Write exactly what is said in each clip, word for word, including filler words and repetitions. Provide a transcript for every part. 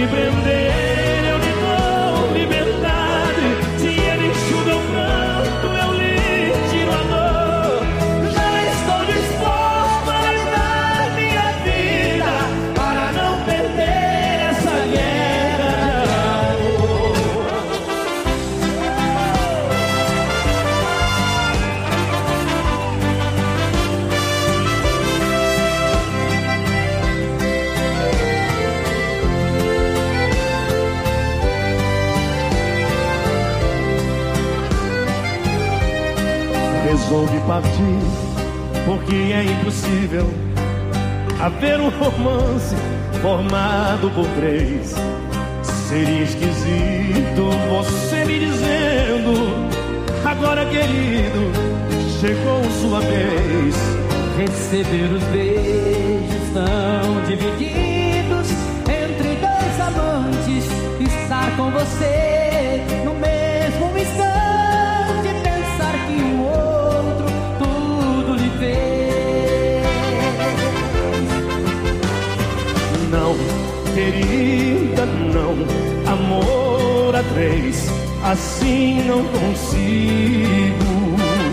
me prender, eu lhe dou liberdade. Se ele enxuga o pranto, eu lhe tiro a dor. Já estou disposto a lhe dar minha vida para não perder essa guerra de amor. Resolvi partir, porque é impossível haver um romance formado por três. Seria esquisito você me dizendo: agora, querido, chegou sua vez. Receber os beijos tão divididos entre dois amantes, estar com você no mesmo instante, pensar que o outro tudo lhe fez. Não, querida, não, amor a três, assim não consigo.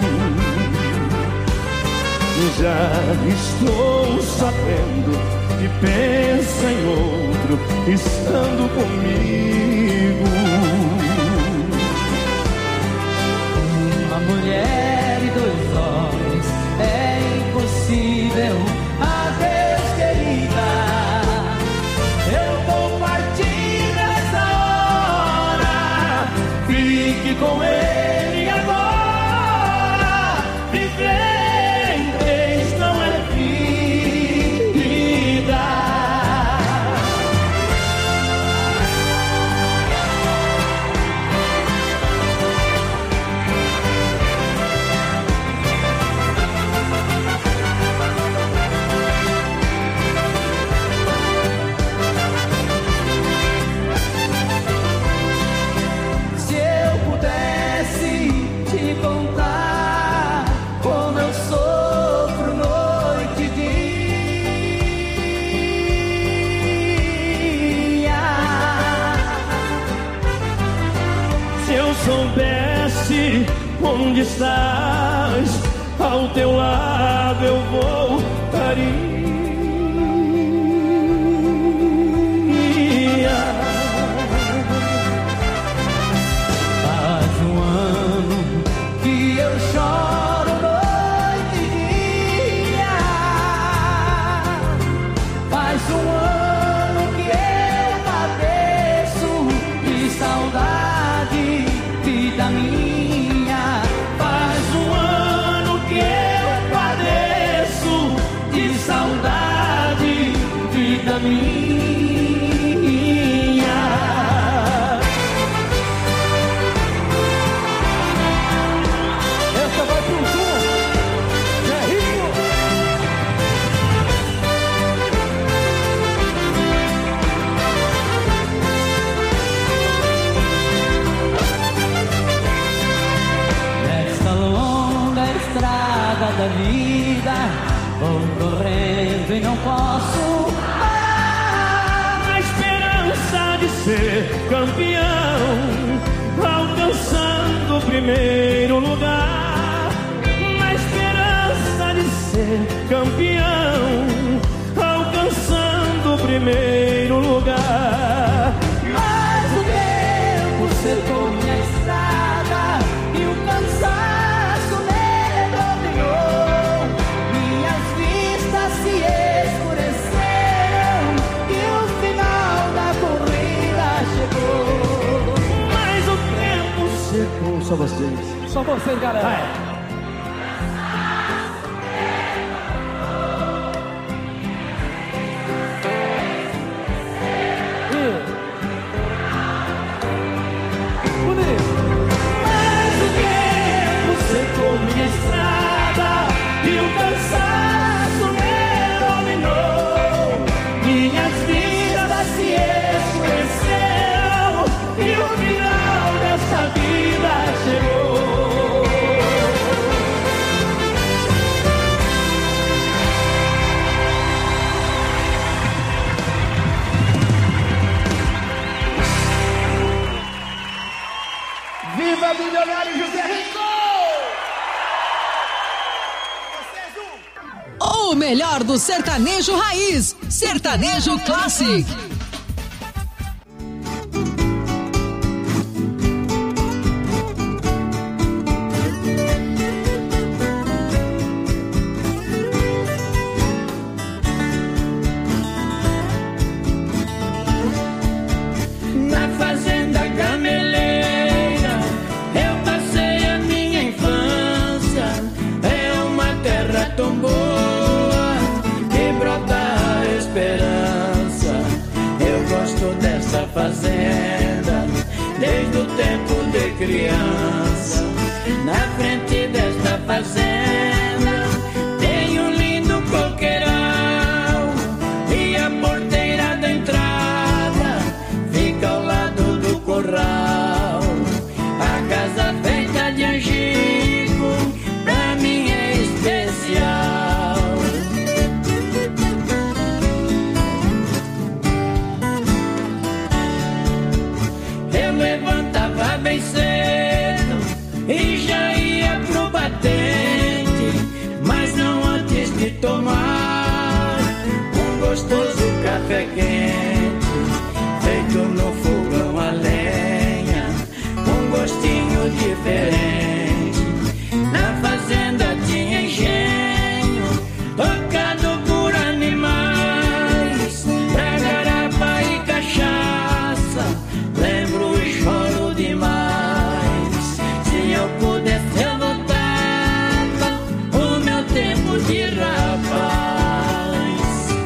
Já estou sabendo que pensa em outro, estando comigo. Uma mulher e dois homens é impossível. Adeus, querida, eu vou partir nessa hora. Fique com ele agora. Viver soubesse onde estás, ao teu lado eu voltaria. Faz um ano que eu choro noite e dia. Faz um ano que eu padeço de saudade, vida minha. Faz um ano que eu padeço de saudade, vida minha. Essa vai pro Zoom, que é rico. Nesta longa estrada da vida, vou correndo e não posso parar. Na esperança de ser campeão, alcançando o primeiro lugar. Na esperança de ser campeão, alcançando o primeiro lugar. Mas o tempo secou minha estrada e o cansaço me dominou. Minhas vistas se escureceram e o final da corrida chegou. Mas o tempo secou. Só vocês. Só vocês, galera. Vai. Minha estrada e o cansaço me dominou. Minhas vidas se escureceram e o final dessa vida chegou. O melhor do sertanejo raiz, Sertanejo Classic. Fazenda, desde o tempo de criança. Na frente desta fazenda tem um lindo coqueirão, e a porteira da entrada fica ao lado do corral. A casa feita de angico pra mim é especial. Bem cedo e já ia pro batente, mas não antes de tomar um gostoso café quente, feito no fogão a lenha, um gostinho diferente. Na fazenda tinha engenho, tocado por animais, pra garapa e cachaça, lembro e choro demais. Se eu pudesse eu voltava o meu tempo de rapaz.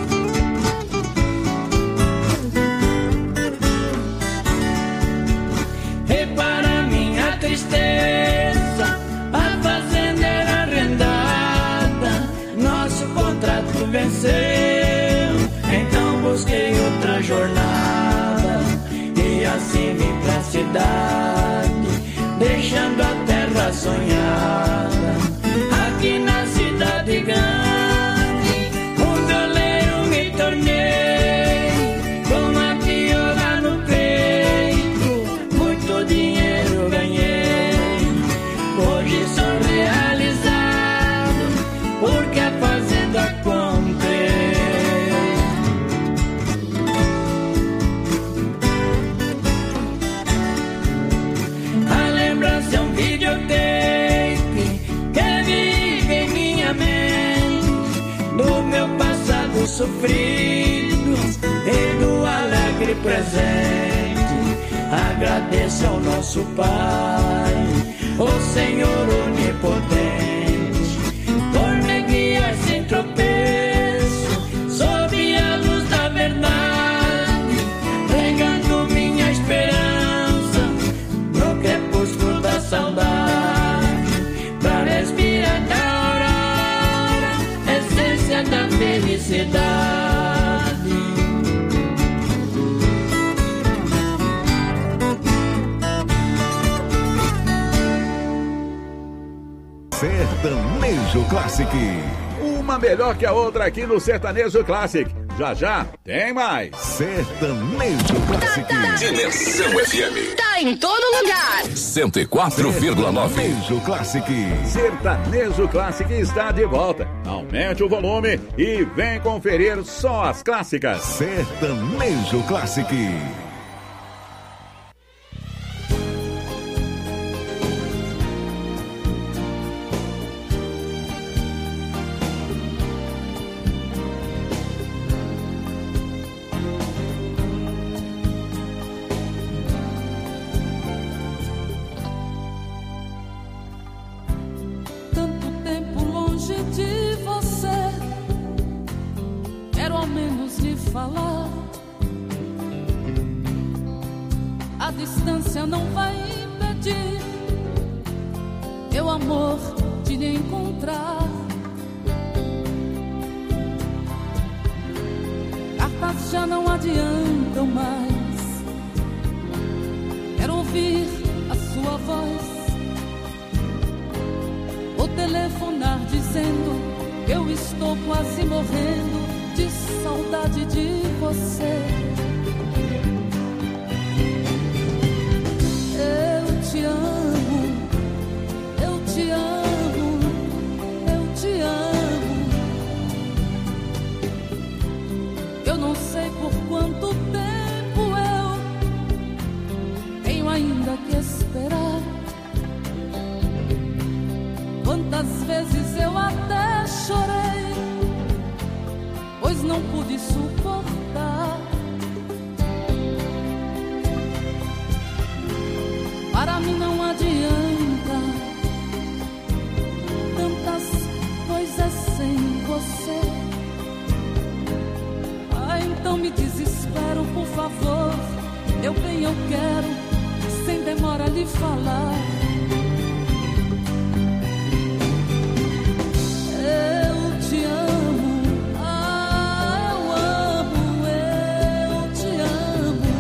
Repara minha tristeza, a fazenda era arrendada, nosso contrato venceu, então busquei outra jornada e assim vim pra cidade, deixando a terra sonhada. Aqui na cidade grande, um violeiro me tornei, com a viola no peito, muito dinheiro ganhei. Hoje sou realizado, porque a fazenda comprei. É um videotape que vive em minha mente, do meu passado sofrido e do alegre presente. Agradeço ao nosso Pai, o Senhor onipotente, por me guiar sem tropeço, sob a luz da verdade, regando minha esperança no crepúsculo da saudade, pra respirar da aurora, essência da felicidade. Sertanejo Classic. Uma melhor que a outra aqui no Sertanejo Classic. Já já tem mais. Sertanejo Classic. Tá, tá. Dimensão F M. Tá em todo lugar. cento e quatro vírgula nove. Sertanejo Classic. Sertanejo Classic está de volta. Aumente o volume e vem conferir só as clássicas. Sertanejo Classic. Falar, a distância não vai impedir meu amor de lhe encontrar. Cartas já não adiantam mais, quero ouvir a sua voz, ou telefonar dizendo que eu estou quase morrendo de saudade de você. Eu te amo, eu te amo, eu te amo. não pude suportar. Para mim não adianta tantas coisas sem você. Ah, então me desespero, por favor. Eu bem eu quero, sem demora lhe falar. Eu te amo, ah, eu amo, eu te amo.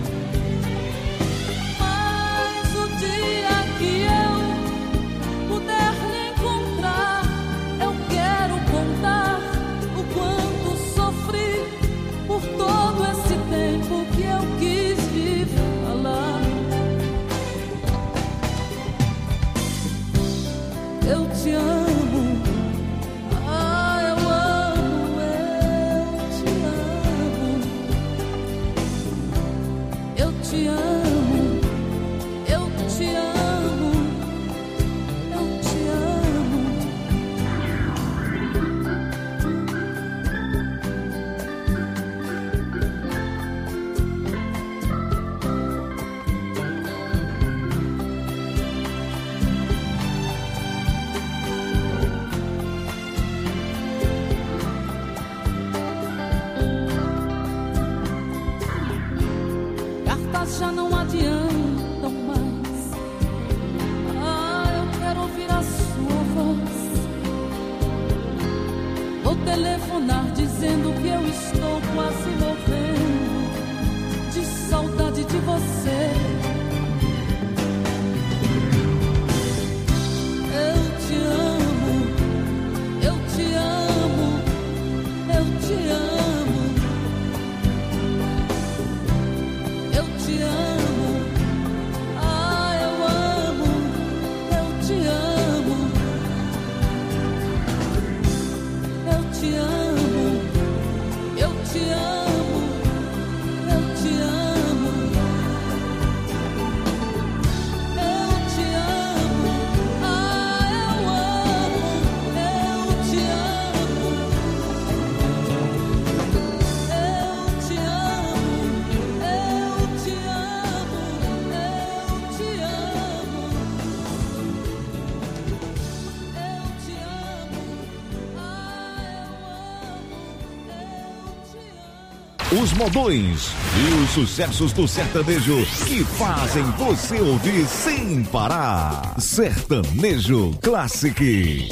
Mas o dia que eu puder lhe encontrar, eu quero contar o quanto sofri por todo esse tempo que eu quis lhe falar. Eu te amo, ah, eu amo, eu te amo. Eu te amo, eu te amo, eu te amo. Cartas já não adiantam mais. Ah, eu quero ouvir a sua voz. Vou telefonar dizendo que eu estou quase morrendo de saudade de você. Eu te amo, eu te amo, eu te amo. Eu te amo, ah, eu amo, eu te amo. Eu te amo, eu te amo, eu te amo. Eu te amo, ah, eu amo, eu te amo. Eu te amo, eu te amo, eu te amo. Eu te amo, ah, eu amo, eu te amo. Os modões e os sucessos do sertanejo que fazem você ouvir sem parar. Sertanejo Classic.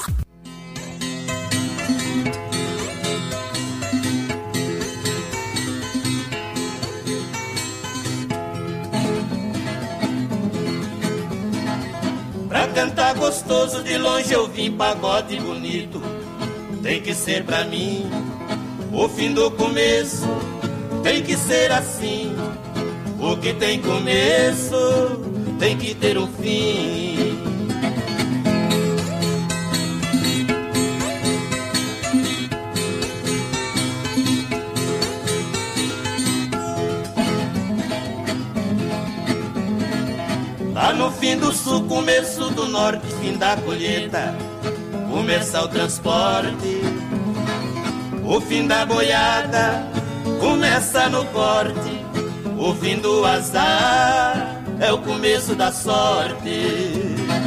Pra cantar gostoso de longe eu vim, pagode bonito. Tem que ser pra mim o fim do começo, tem que ser assim. O que tem começo tem que ter um fim. Lá no fim do sul, começo do norte, fim da colheita, começa o transporte. O fim da boiada começa no corte. O fim do azar é o começo da sorte.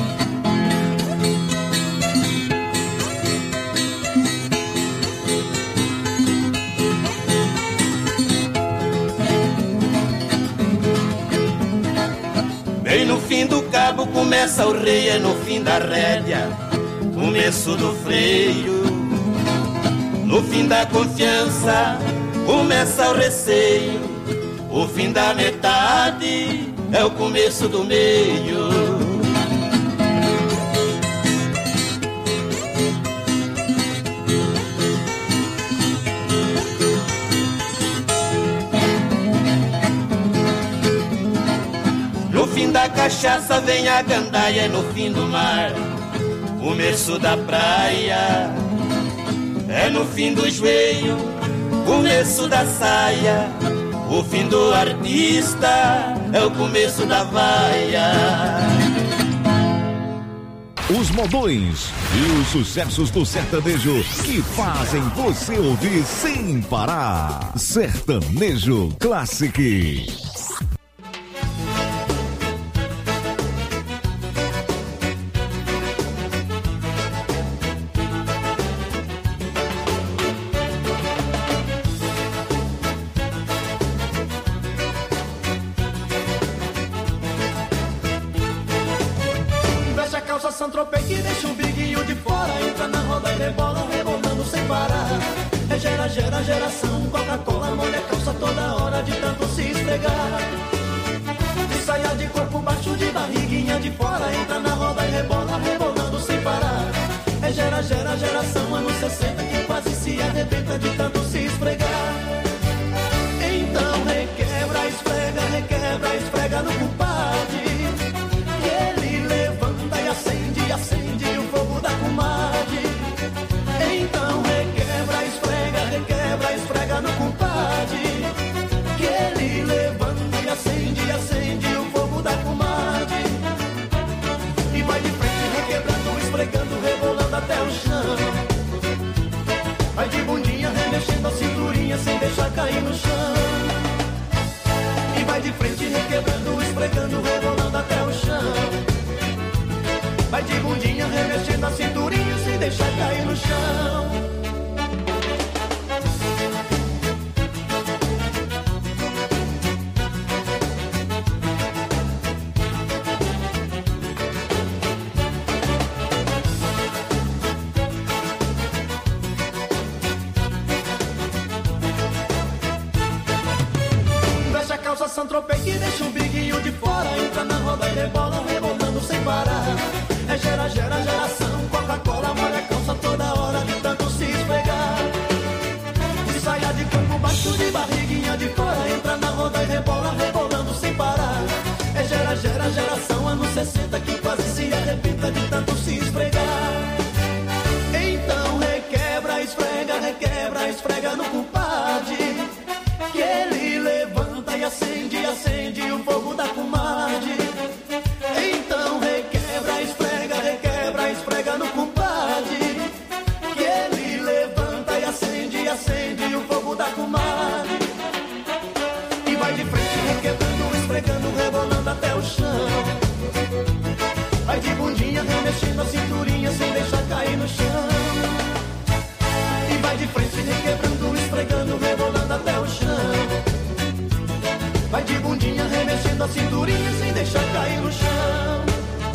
Bem no fim do cabo começa o rei, é no fim da rédea, começo do freio. No fim da confiança começa o receio. O fim da metade é o começo do meio. No fim da cachaça vem a gandaia, no fim do mar, começo da praia. É no fim do joelho, começo da saia. O fim do artista é o começo da vaia. Os modões e os sucessos do sertanejo que fazem você ouvir sem parar. Sertanejo Classic. Santropei que deixa o biguinho de fora, entra na roda e rebola, rebolando sem parar. É gera, gera, geração, Coca-Cola, molha a calça toda hora de tanto se esfregar. De saia de corpo baixo, de barriguinha de fora, entra na roda e rebola, rebolando sem parar. É gera, gera, geração, anos sessenta, que quase se arrebenta de tanto se esfregar. Então requebra, esfrega, requebra, esfrega no compadre. Acende, acende o fogo da comadre. Então requebra, esfrega, requebra, esfrega no compadre. Que ele levanta e acende, acende o fogo da comadre. E vai de frente, requebrando, esfregando, rebolando até o chão. Vai de bundinha, remexendo a cinturinha sem deixar cair no chão. E vai de frente, requebrando, esfregando, rebolando até o chão. Vai de bundinha, remexendo a cinturinha sem deixar cair no chão. Veste a calça Santropei que deixa o biguinho de fora, entra na roda e rebola, rebolando sem parar. É gera, gera, geração, Coca-Cola, molha a calça toda hora de tanto se esfregar. De saia de campo baixo, de barriguinha de fora, entra na roda e rebola, rebolando sem parar. É gera, gera, geração, anos sessenta, que quase se arrebenta de tanto se esfregar. Então requebra, esfrega, requebra, esfrega no compadre. Que ele levanta e acende, acende o fogo da comadre. Então requebra, esfrega, requebra, esfrega no compadre. Que ele levanta e acende, acende o fogo da comadre. E vai de frente, requebrando, esfregando, rebolando até o chão. Vai de bundinha, remexendo a cinturinha sem deixar cair no chão. E vai de frente, requebrando, esfregando, rebolando até o chão. Vai de bundinha, remexendo a cinturinha sem deixar cair no chão.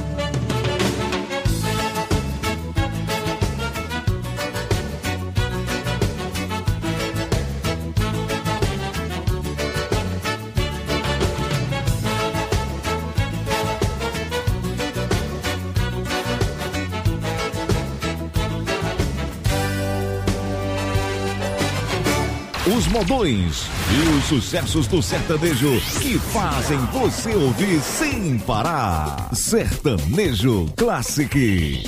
Os modões e os sucessos do sertanejo que fazem você ouvir sem parar. Sertanejo Classic.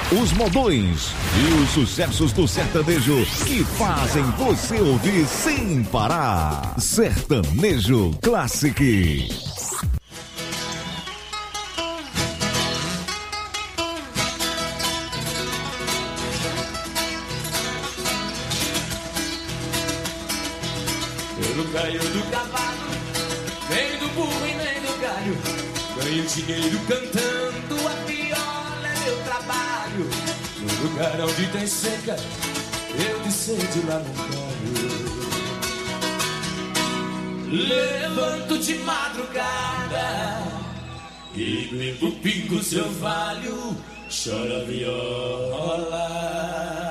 os modões e os sucessos do sertanejo que fazem você ouvir sem parar. Sertanejo Classic. Eu não ganho do cavalo, nem do burro e nem do galho. Ganho dinheiro cantando, a viola é meu trabalho. No lugar onde tem seca, eu de sede lá não caio. Levanto de madrugada e bebo pingo seu valho, chora a viola.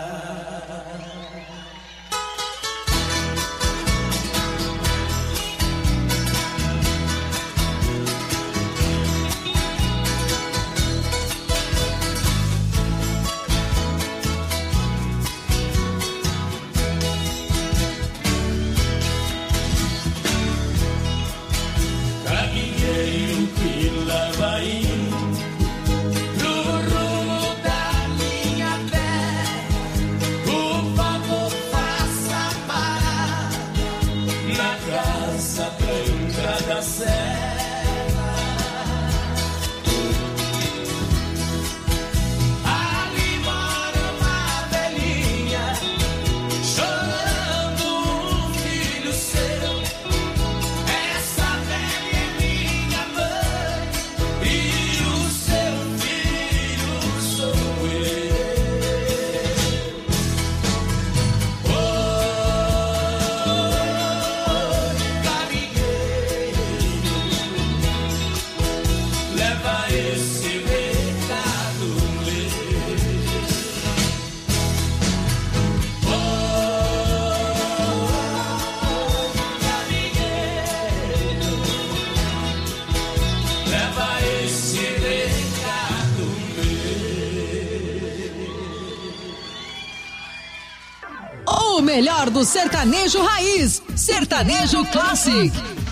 O melhor do sertanejo raiz, Sertanejo Classic.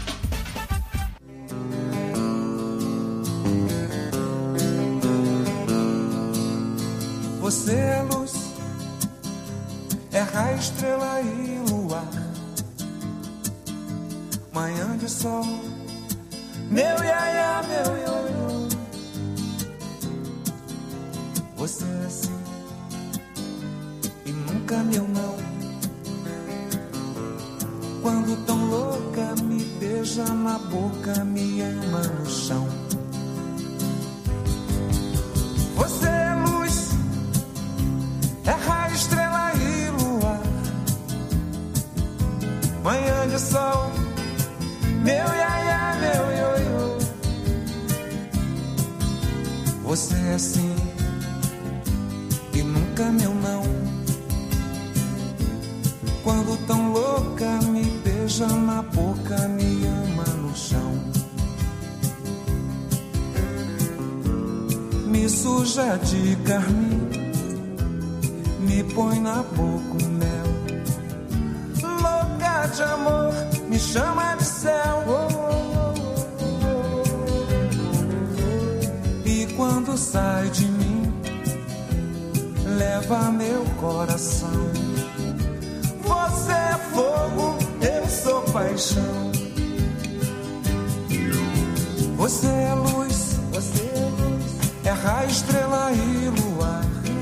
Você é luz, é raio, estrela e luar. Manhã de sol, meu iaia, meu ioiô. Você é assim e nunca meu não. Quando tão louca me beija na boca, me ama no chão. Você é luz, é raio, estrela e luar. Manhã de sol, meu iaia, meu ioiô. Você é assim e nunca meu não. Quando tão louca me beija na boca, me ama no chão. Me suja de carmim, me põe na boca o mel. Louca de amor, me chama de céu. E quando sai de mim, leva meu coração. Você é fogo, eu sou paixão. Você é luz, você é luz, é raio, estrela e luar.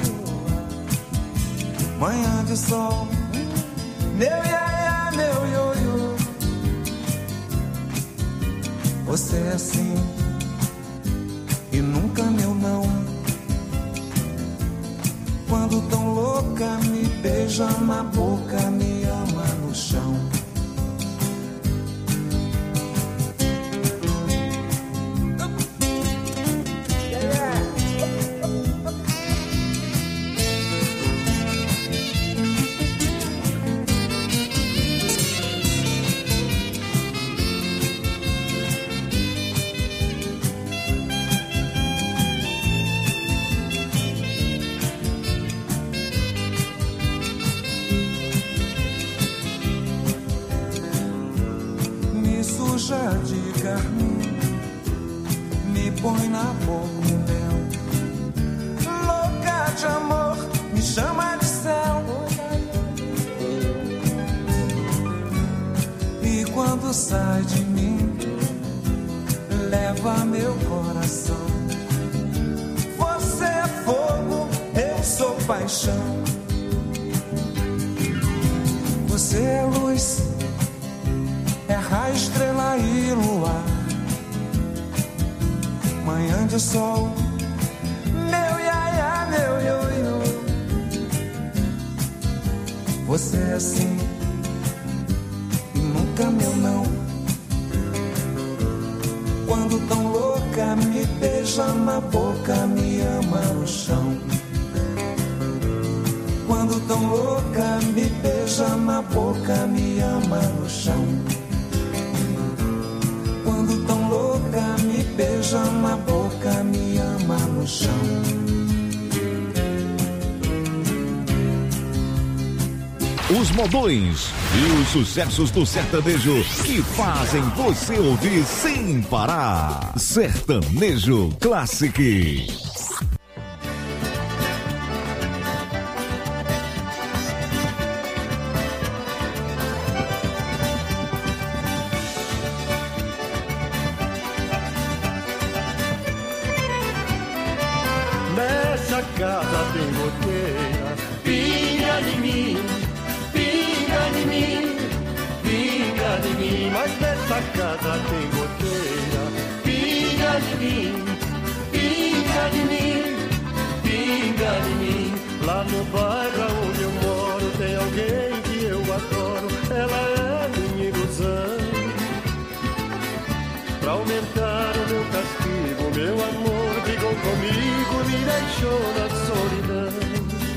Manhã de sol, meu iaia, meu ioiô. Você é assim e nunca meu não. Quando tão louca me beija na boca, me ama no chão. sai de mim, leva meu coração. Você é fogo, eu sou paixão. Você é luz, é raio, estrela e luar. Manhã de sol, meu iaiá, meu ioiô. Você é assim e nunca meu não. Quando tão louca me beija na boca, me ama no chão. Quando tão louca me beija na boca, me ama no chão. Quando tão louca me beija na boca, me ama no chão. Os modões e os sucessos do sertanejo que fazem você ouvir sem parar. Sertanejo Classic. Nessa casa tem goteira, pinga de mim, pinga de mim, pinga de mim. Mas nessa casa tem goteira, pinga de mim, pinga de mim, pinga de mim. Lá no bairro onde eu moro tem alguém que eu adoro, ela é minha ilusão. Pra aumentar o meu castigo, meu amor brigou comigo, me deixou na solidão.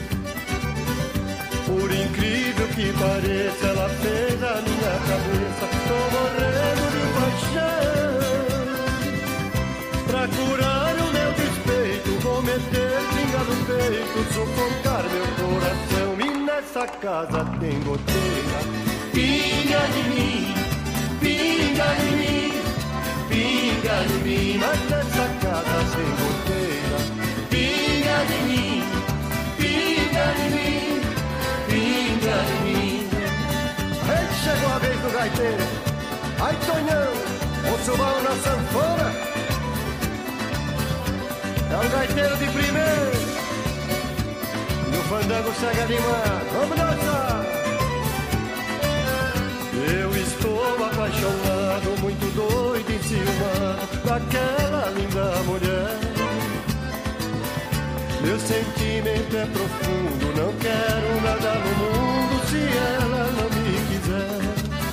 Por incrível que pareça, ela fez a minha cabeça, tô morrendo de paixão. Pra curar o meu despeito, vou meter pinga no peito, sufocar meu coração. E nessa casa tem goteira, pinga de mim, pinga de mim, pinga de mim. Mas nessa casa tem goteira, pinga de mim, pinga de mim, pinga de mim. Ei, chegou a vez do gaiteiro. Ai, Tonhão, o subão na sanfona. É um gaiteiro de primeiro. No fandango segue animado. Vamos dançar. Eu estou apaixonado, muito doido, enciumado daquela linda mulher. Meu sentimento é profundo, não quero nada no mundo se ela não me quiser.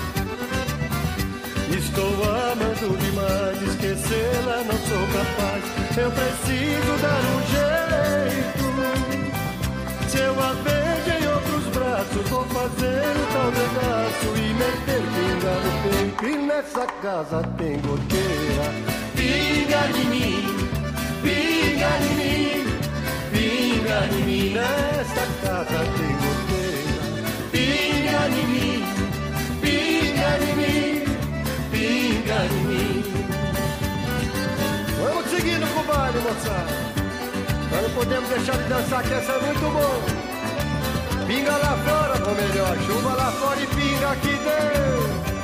Estou amando demais, esquecê-la não sou capaz. Eu preciso dar um jeito. Se eu a beijo em outros braços, vou fazer o tal pedaço e meter pinga no peito. E nessa casa tem goteira, pinga de mim, pinga de mim, pinga de mim. Nessa casa tem goteira, pinga de mim, pinga de mim, pinga de mim. Vamos seguindo com o baile, moçada. Nós não podemos deixar de dançar, que essa é muito bom. Pinga lá fora, ou melhor, chuva lá fora e pinga aqui dentro.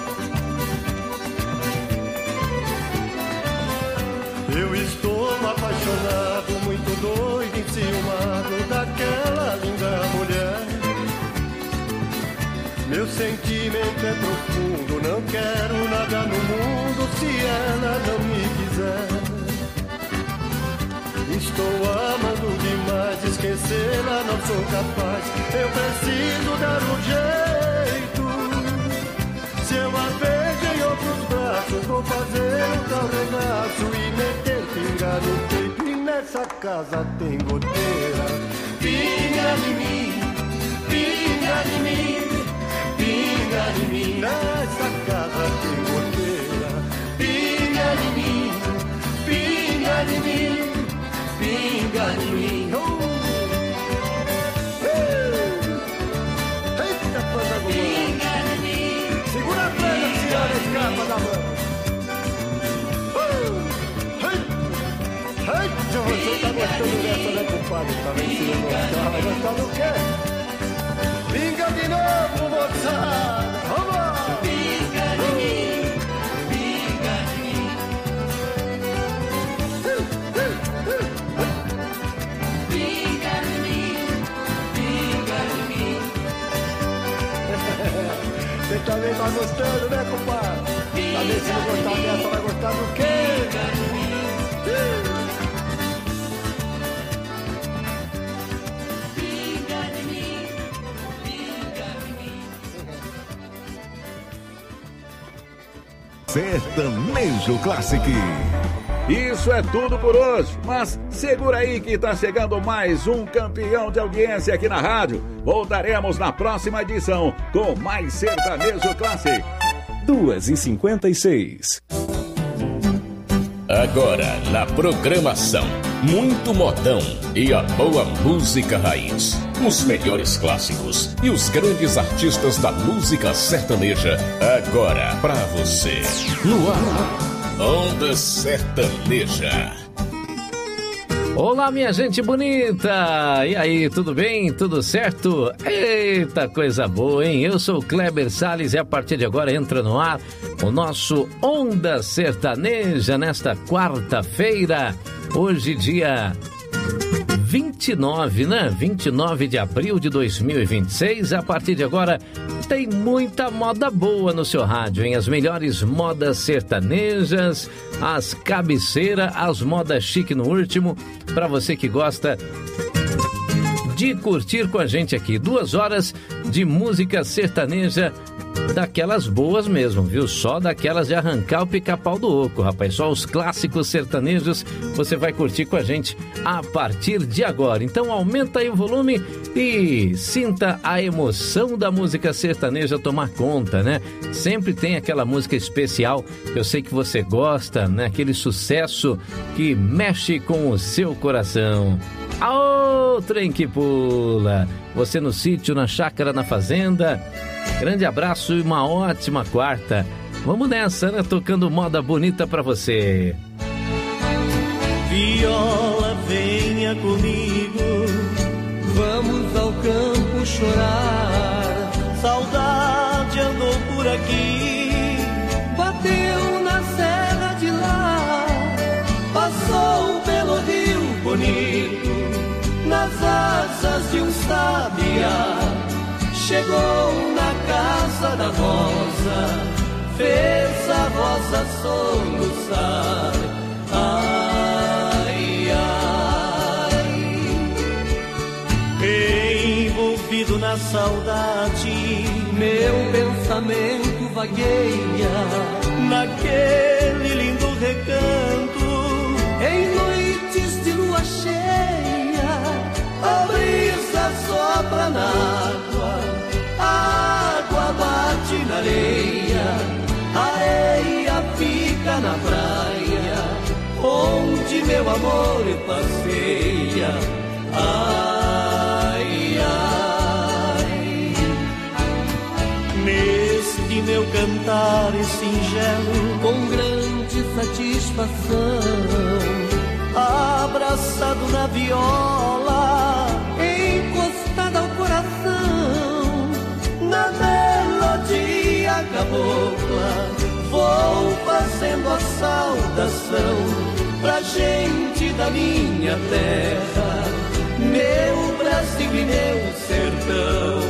Eu estou apaixonado, muito doido, enciumado daquela linda mulher. Meu sentimento é profundo, não quero nada no mundo se ela não me quiser. Estou amando demais, esquecê-la não sou capaz. Eu preciso dar um jeito. Se eu a beijo em outros braços, vou fazer um tal regaço e meter pinga no peito. E nessa casa tem goteira, pinga de mim, pinga de mim, pinga de mim. Nessa casa tem goteira, pinga de mim, pinga de mim, pinga de mim. Oh. Eita, coisa boa. Pinga de mim. Segura a prenda, senhora, escapa da mão. Oh. Ei, ei, você tá gostando dessa, né, compadre? Tá vencendo o carro, vai gostar do quê? Pinga de novo, moçada. Vamos lá. Pinga de mim, tá gostando, né, compadre? Tá vendo se não gostar dessa, vai gostar do quê? Sertanejo Classic. Isso é tudo por hoje, mas segura aí que tá chegando mais um campeão de audiência aqui na rádio. Voltaremos na próxima edição com mais Sertanejo Classic. duas e cinquenta e seis. Agora na programação, muito modão e a boa música raiz. Os melhores clássicos e os grandes artistas da música sertaneja. Agora pra você. No ar, Onda Sertaneja. Olá, minha gente bonita! E aí, tudo bem? Tudo certo? Eita, coisa boa, hein? Eu sou o Kleber Salles e a partir de agora entra no ar o nosso Onda Sertaneja nesta quarta-feira. Hoje, dia vinte e nove, né? vinte e nove de abril de dois mil e vinte e seis. A partir de agora tem muita moda boa no seu rádio, hein? As melhores modas sertanejas, as cabeceiras, as modas chique no último, para você que gosta de curtir com a gente aqui. Duas horas de música sertaneja daquelas boas mesmo, viu? Só daquelas de arrancar o pica-pau do oco, rapaz. Só os clássicos sertanejos você vai curtir com a gente a partir de agora. Então aumenta aí o volume e sinta a emoção da música sertaneja tomar conta, né? Sempre tem aquela música especial que eu sei que você gosta, né? Aquele sucesso que mexe com o seu coração. Aô, trem que pula! Você no sítio, na chácara, na fazenda. Grande abraço e uma ótima quarta. Vamos nessa, né? Tocando moda bonita pra você. Viola, venha comigo, vamos ao campo chorar. Saudade andou por aqui, bateu na serra de lá, passou pelo rio bonito, nas asas de um sabiá. Chegou na casa da rosa, fez a rosa soluçar. Ai, ai, envolvido na saudade, meu pensamento vagueia naquele lindo recanto. Em noites de lua cheia, a brisa sopra na água, a água bate na areia, a areia fica na praia, onde meu amor passeia. Ai, ai, neste meu cantar singelo, com grande satisfação, abraçado na viola, encostada ao coração, na melodia cabocla, vou fazendo a saudação pra gente da minha terra, meu Brasil e meu sertão.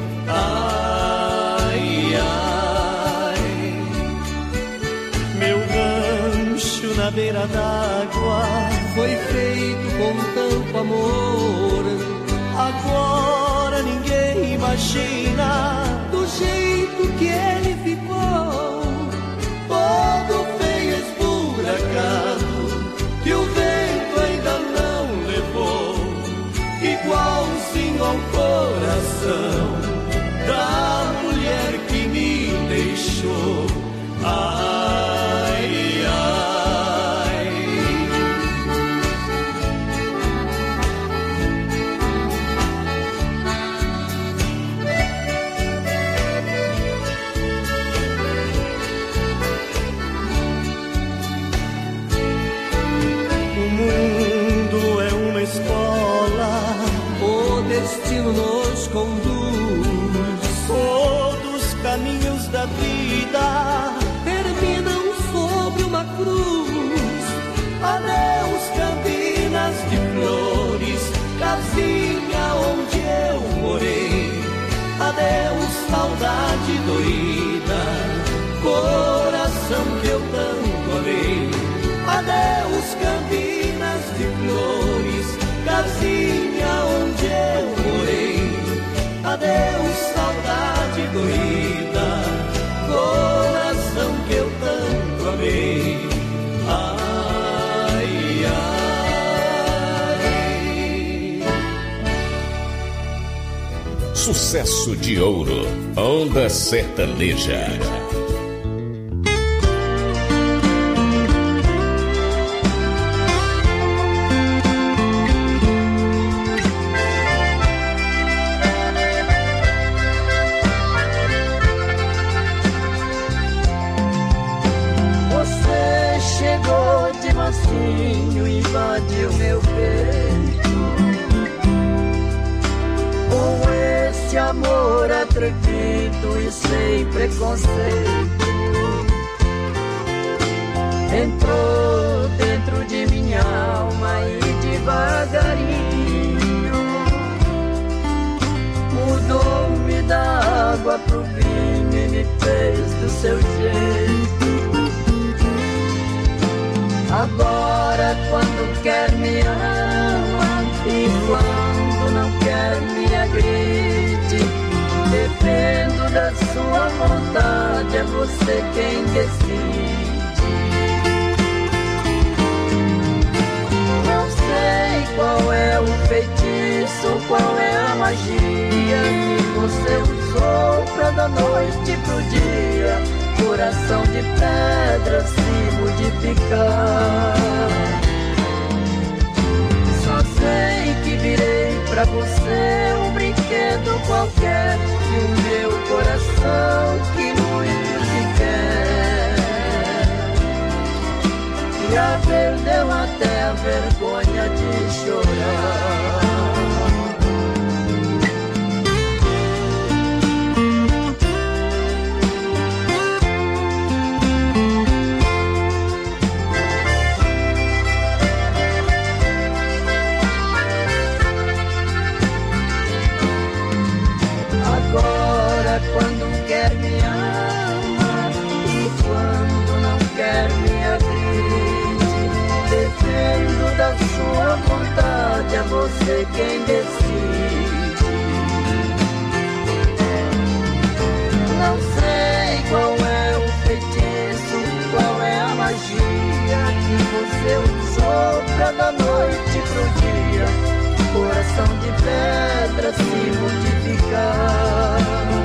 Ai, ai, meu rancho na beira d'água foi feito com tanto amor. Agora ninguém imagina do jeito que ele ficou, todo feio esburacado, que o vento ainda não levou, igualzinho ao coração da mulher que me deixou. Ai, ai, o mundo é uma escola, o destino nos conduz, todos os caminhos da vida terminam sobre uma cruz. Adeus, campinas de flores, casinha onde eu morei. Adeus, saudade doída, corrida, coração que eu tanto amei. Ai, ai. Sucesso de ouro, Onda Sertaneja. Invadiu meu peito com esse amor atrevido e sem preconceito. Entrou dentro de minha alma e devagarinho mudou-me da água pro vinho e me fez do seu jeito. Agora quando quer me ama e quando não quer me agride. Dependo da sua vontade, é você quem decide. Não sei qual é o feitiço, qual é a magia que você usou pra da noite pro dia coração de pedra se modificar. Só sei que virei pra você um brinquedo qualquer e o meu coração que muito te quer. Já perdeu até a vergonha de chorar. Quando quer me ama e quando não quer me agride. Dependo da sua vontade, é você quem decide. Não sei qual é o feitiço, qual é a magia que você usou pra da noite pro dia coração de pedra se modificar.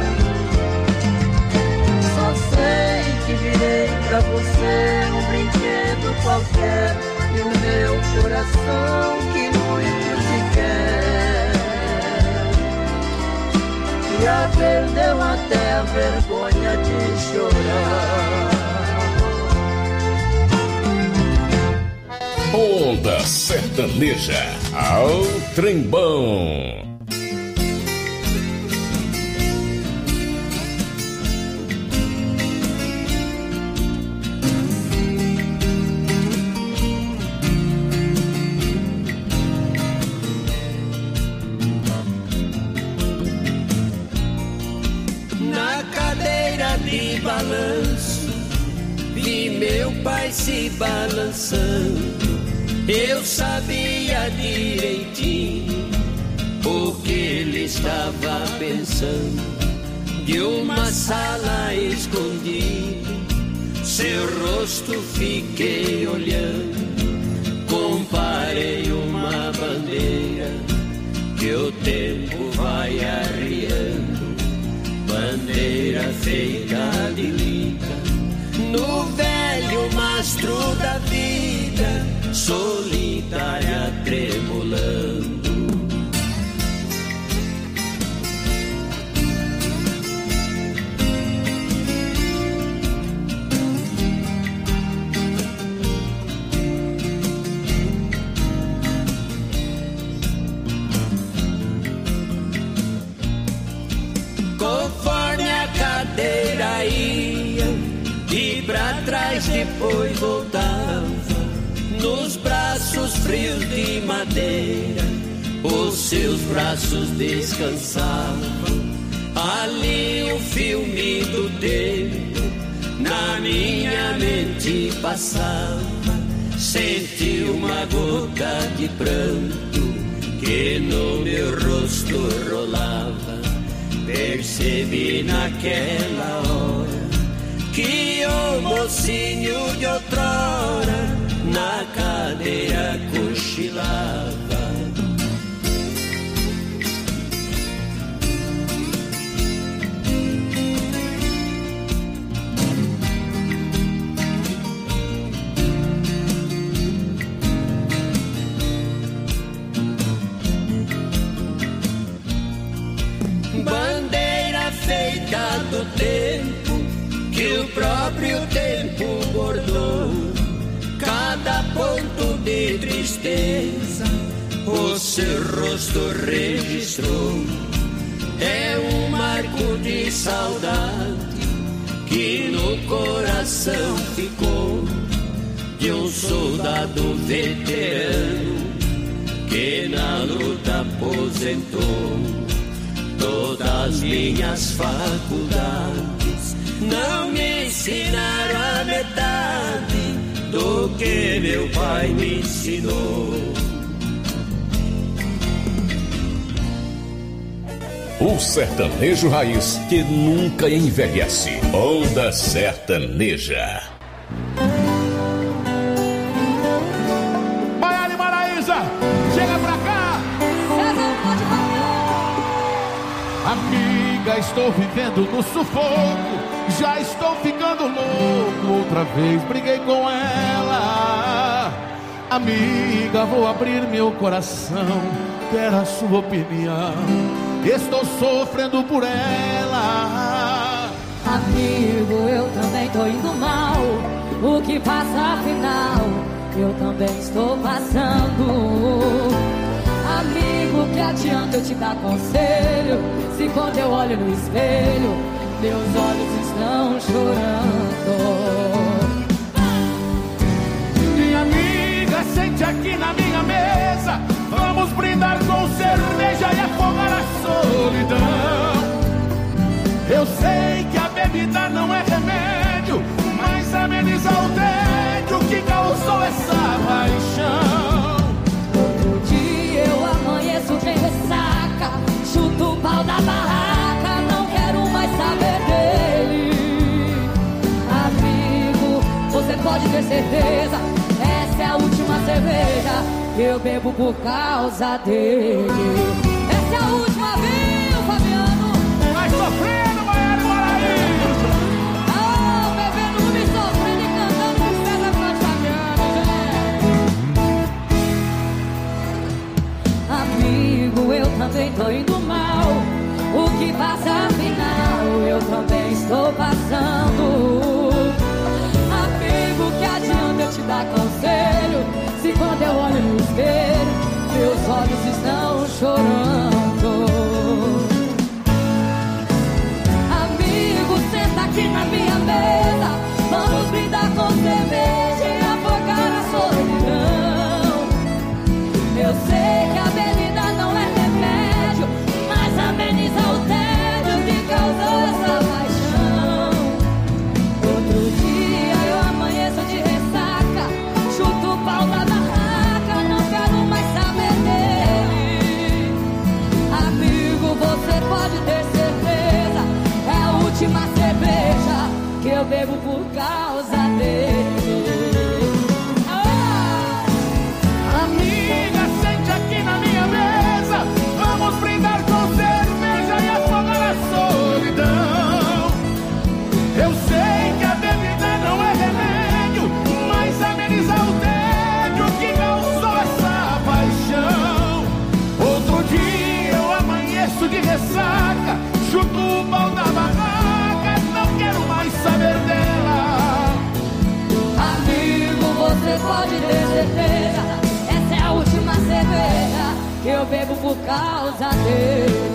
Sei que virei pra você um brinquedo qualquer e o meu coração que muito te quer. Já perdeu até a vergonha de chorar. Onda Sertaneja, ao trembão. Balanço, vi meu pai se balançando. Eu sabia direitinho o que ele estava pensando. De uma sala escondido, seu rosto fiquei olhando. Comparei uma bandeira que o tempo vai arriando. Bandeira feita de lida, no velho mastro da vida, solitária tremulando. Conforme a cadeira ia e pra trás depois voltava, nos braços frios de madeira os seus braços descansavam. Ali o filme do tempo na minha mente passava. Senti uma gota de pranto que no meu rosto rolava. Percebi naquela hora que o mocinho de outrora na cadeira cochilava. Bandeira feita do tempo que o próprio tempo bordou, cada ponto de tristeza o seu rosto registrou. É um marco de saudade que no coração ficou, de um soldado veterano que na luta aposentou. Todas minhas faculdades não me ensinaram a metade do que meu pai me ensinou. O sertanejo raiz que nunca envelhece. Onda Sertaneja. Maiara e Maraísa, chega pra cá. Amiga, estou vivendo no sufoco, já estou ficando louco. Outra vez briguei com ela. Amiga, vou abrir meu coração, quero a sua opinião. Estou sofrendo por ela. Amigo, eu também tô indo mal. O que passa afinal, eu também estou passando. Amigo, que adianta eu te dar conselho, se quando eu olho no espelho, meus olhos estão chorando. Minha amiga, sente aqui na minha mesa, vamos brindar com cerveja e afogar a solidão. Eu sei que a bebida não é remédio, mas ameniza o tédio que causou essa paixão. Outro dia eu amanheço bem ressaca, chuto o pau da barraca, não quero mais saber dele. Amigo, você pode ter certeza, essa é a última cerveja que eu bebo por causa dele. Essa é a última, viu, Fabiano? Vai sofrendo, Maiara e Maraísa. Ah, bebendo, me sofrendo e cantando com César Franco Fabiano, gente. Amigo, eu também tô indo mal. O que passa afinal, eu também estou passando. Amigo, que adianta eu te dar conselho, se quando eu olho no espelho, meus olhos estão chorando. Amigo, senta aqui na minha mesa, vamos brindar com cerveja e afogar a solidão. Eu sei que a bebida não é remédio, mas ameniza o tédio que causou essa paixão. Outro dia eu amanheço de ressaca, chuto o pau da barraca, não quero mais saber dele. Amigo, você pode ter certeza, é a última cerveja que eu bebo por causa dele. Ah! Amiga, sente aqui na minha mesa, vamos brindar com cerveja e afogar a solidão. Eu sei que a bebida não é remédio, mas ameniza o tédio que causou essa paixão. Outro dia eu amanheço de ressaca, chuto o pau da barraca, não quero mais saber dela. Amigo, você pode ter certeza, essa é a última cerveja que eu bebo por causa dele.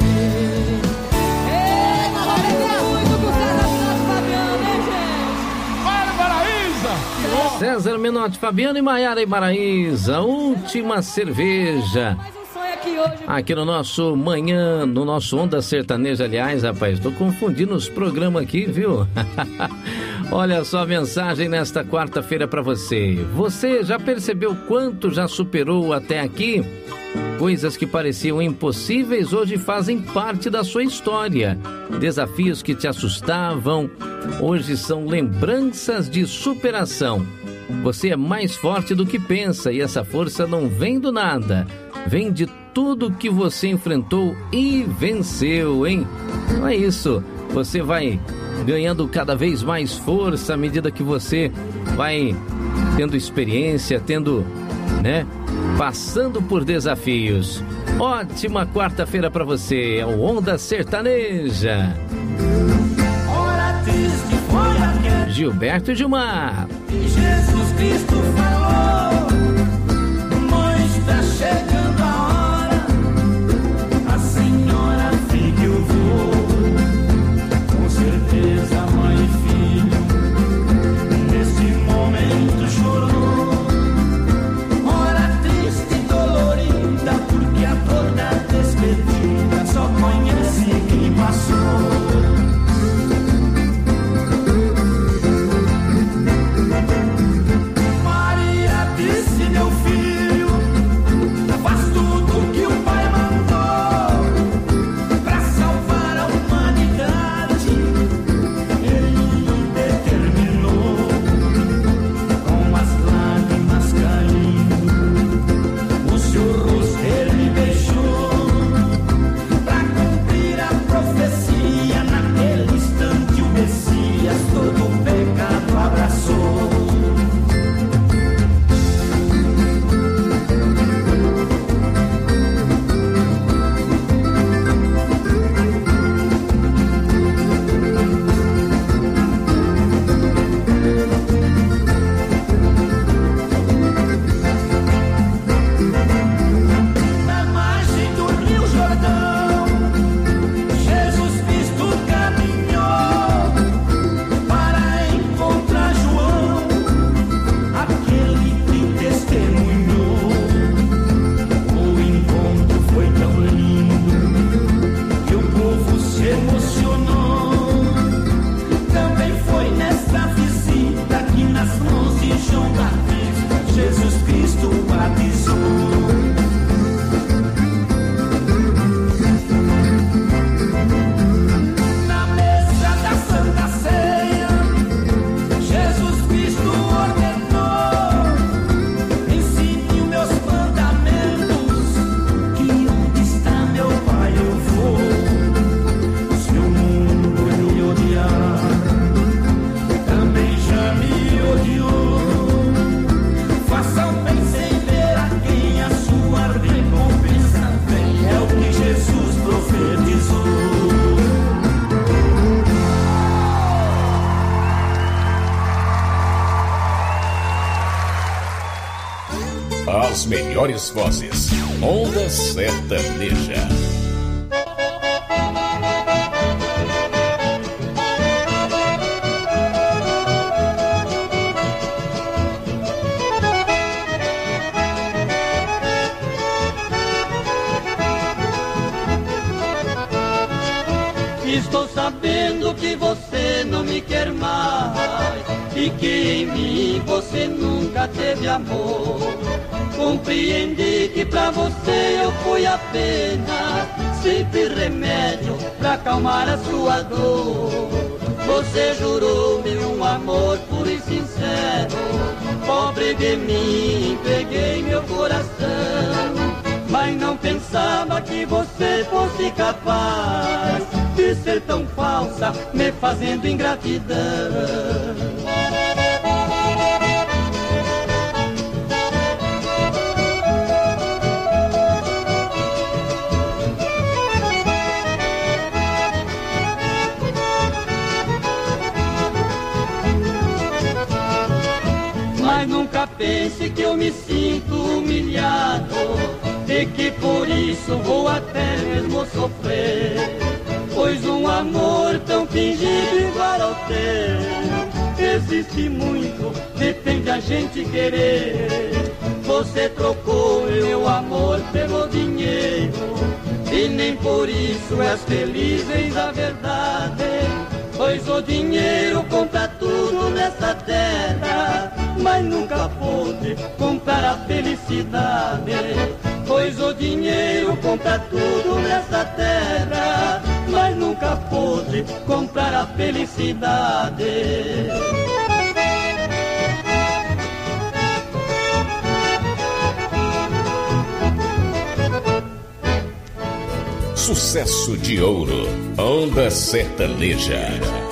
Eita, vai beber muito com o César Menotti Fabiano, hein, gente? Maiara e Maraísa! César Menotti, Fabiano e Maiara e Maraísa, última cerveja. Aqui no nosso manhã, no nosso Onda Sertaneja, aliás, rapaz, tô confundindo os programas aqui, viu? Olha só a mensagem nesta quarta-feira para você. Você já percebeu quanto já superou até aqui? Coisas que pareciam impossíveis hoje fazem parte da sua história. Desafios que te assustavam hoje são lembranças de superação. Você é mais forte do que pensa e essa força não vem do nada. Vem de tudo que você enfrentou e venceu, hein? Não é isso. Você vai ganhando cada vez mais força à medida que você vai tendo experiência, tendo, né, passando por desafios. Ótima quarta-feira para você, é o Onda Sertaneja. Hora triste foi aquela Gilberto Gilmar. que Jesus Cristo falou: mãe, está chegando a hora, a senhora fique o voo. Com certeza, mãe e filho, nesse momento chorou. Hora triste e dolorida, porque a dor da despedida só conhece quem passou. Maria disse: meu filho, faz tudo que o pai mandou pra salvar a humanidade. Ele determinou, com as lágrimas caindo, o seu rosto ele beijou, pra cumprir a profecia. Naquele instante o Messias todo o pecado abraçou. Na margem do Rio Jordão, Jesus Cristo caminhou para encontrar João, aquele que testemunhou. O encontro foi tão lindo que o povo se emocionou. Também foi nesta visita que nas mãos de João Batista Jesus Cristo batizou. Na mesa da Santa Ceia, Jesus Cristo ordenou: ensine os meus mandamentos, que onde está meu Pai eu vou. Se o mundo me odiar, também já me odiou. Faça o bem sem ver a quem a sua recompensa vem, é o que Jesus profetizou. As melhores vozes. Onda Sertaneja. Estou sabendo que você não me quer mais e que em mim você nunca teve amor. Compreendi que pra você eu fui apenas sempre remédio pra acalmar a sua dor. Você jurou-me um amor puro e sincero. Pobre de mim, entreguei meu coração, mas não pensava que você fosse capaz de ser tão falsa, me fazendo ingratidão. Mas nunca pense que eu me sinto humilhado e que por isso vou até mesmo sofrer. Pois um amor tão fingido igual ao teu existe muito, depende a gente querer. Você trocou meu amor pelo dinheiro e nem por isso és feliz, eis a verdade. Pois o dinheiro compra tudo nessa terra, mas nunca pôde comprar a felicidade. Pois o dinheiro compra tudo nessa terra, mas nunca pôde comprar a felicidade. Sucesso de ouro, Onda Sertaneja.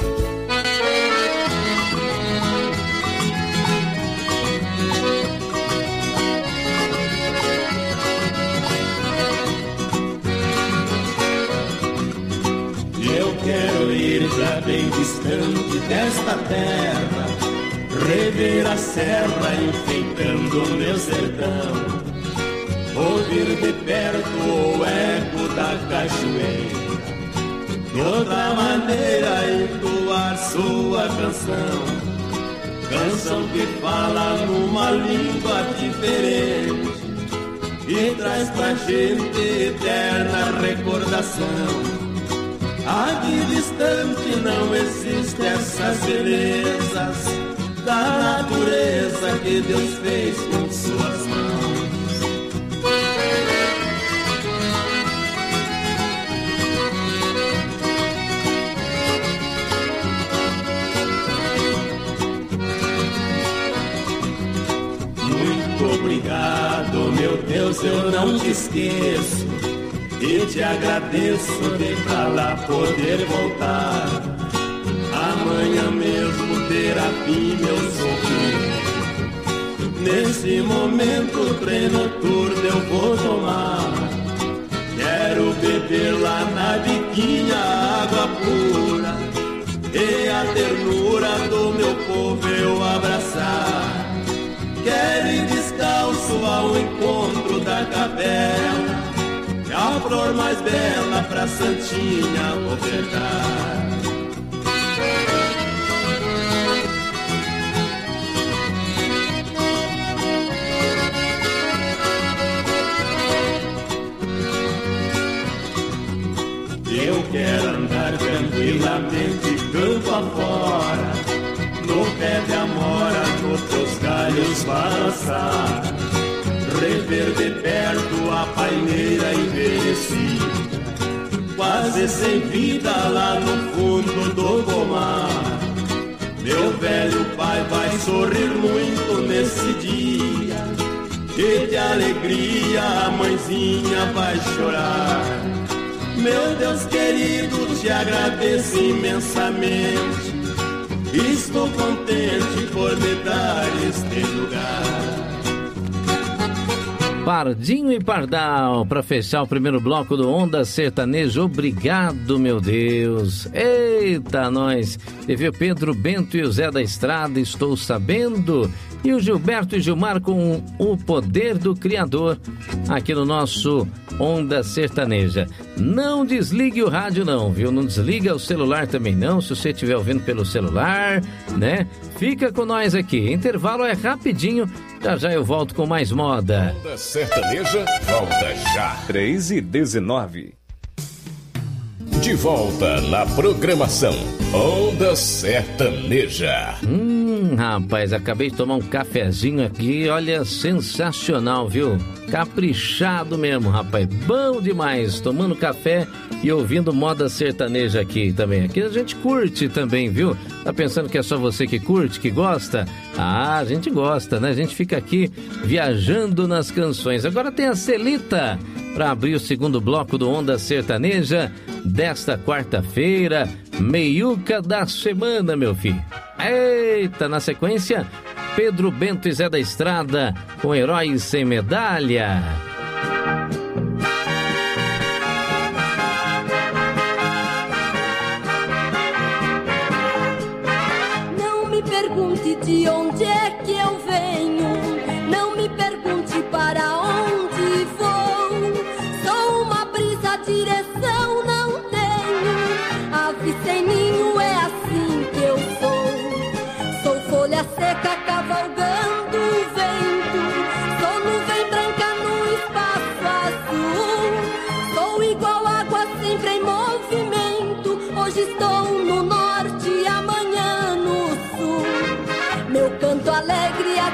Eu quero ir pra bem distante desta terra, rever a serra enfeitando o meu sertão, ouvir de perto o eco da cachoeira, toda maneira entoar sua canção, canção que fala numa língua diferente e traz pra gente eterna recordação. Aqui distante não existe essas belezas da natureza que Deus fez com suas mãos. Muito obrigado, meu Deus, eu não te esqueço e te agradeço de pra lá poder voltar. Amanhã mesmo terá fim meu sofrimento. Nesse momento o trem noturno eu vou tomar. Quero beber lá na biquinha água pura e a ternura do meu povo eu abraçar. Quero ir descalço ao encontro da capela, a flor mais bela pra Santinha ofertar. Eu quero andar tranquilamente campo afora, no pé de amora, nos teus galhos balançar, rever de perto a paineira envelhecida, quase sem vida lá no fundo do pomar. Meu velho pai vai sorrir muito nesse dia, e de alegria a mãezinha vai chorar. Meu Deus querido, te agradeço imensamente, estou contente por me dar este lugar. Pardinho e Pardal, para fechar o primeiro bloco do Onda Sertanejo. Obrigado, meu Deus. Eita, nós. Teve o Pedro Bento e o Zé da Estrada, Estou Sabendo. E o Gilberto e Gilmar com O Poder do Criador, aqui no nosso Onda Sertaneja. Não desligue o rádio não, viu? Não desliga o celular também não, se você estiver ouvindo pelo celular, né? Fica com nós aqui. Intervalo é rapidinho, já já eu volto com mais moda. Onda Sertaneja, volta já. três e dezenove. De volta na programação Onda Sertaneja. Hum, rapaz, acabei de tomar um cafezinho aqui, olha, sensacional, viu? Caprichado mesmo, rapaz, bom demais, tomando café e ouvindo moda sertaneja aqui também. Aqui a gente curte também, viu? Tá pensando que é só você que curte, que gosta? Ah, a gente gosta, né? A gente fica aqui viajando nas canções. Agora tem a Celita para abrir o segundo bloco do Onda Sertaneja desta quarta-feira, meiuca da semana, meu filho. Eita, na sequência, Pedro Bento e Zé da Estrada com Heróis Sem Medalha. Não me pergunte de onde é que eu venho, não me pergunte para onde vou. Sou uma brisa, direção não tenho, ave sem ninho, é assim que eu sou. Sou folha seca cavalgando o vento, sou nuvem branca no espaço azul. Sou igual água sempre em movimento, hoje estou no norte, amanhã no sul. Meu canto alegre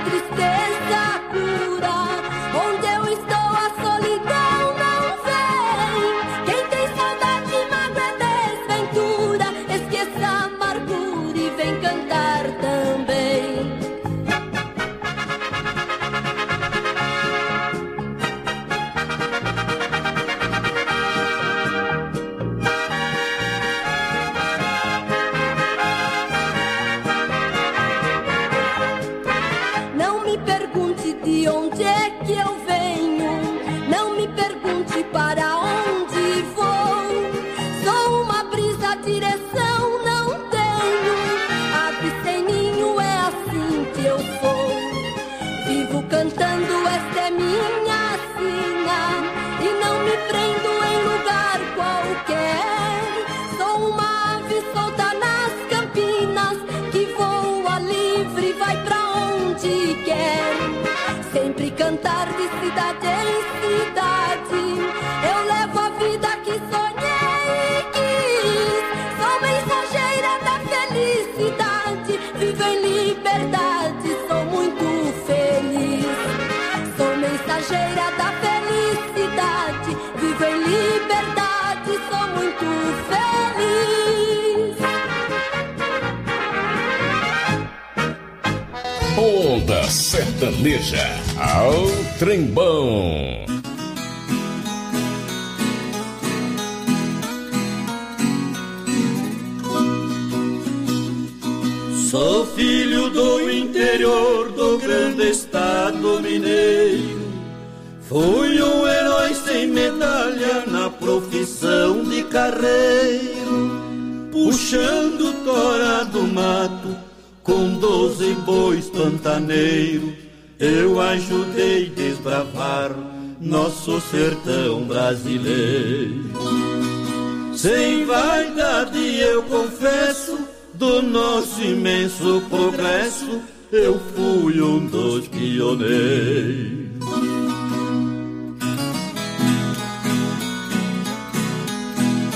cantar de cidade em cidade. Eu levo a vida que sonhei e quis. Sou mensageira da felicidade, vivo em liberdade, sou muito feliz. Sou mensageira da felicidade, vivo em liberdade, sou muito feliz. Onda Sertaneja ao Trembão. Sou filho do interior do grande estado mineiro. Fui um herói sem medalha na profissão de carreiro, puxando tora do mato com doze bois pantaneiro. Eu ajudei a desbravar nosso sertão brasileiro. Sem vaidade eu confesso, do nosso imenso progresso eu fui um dos pioneiros.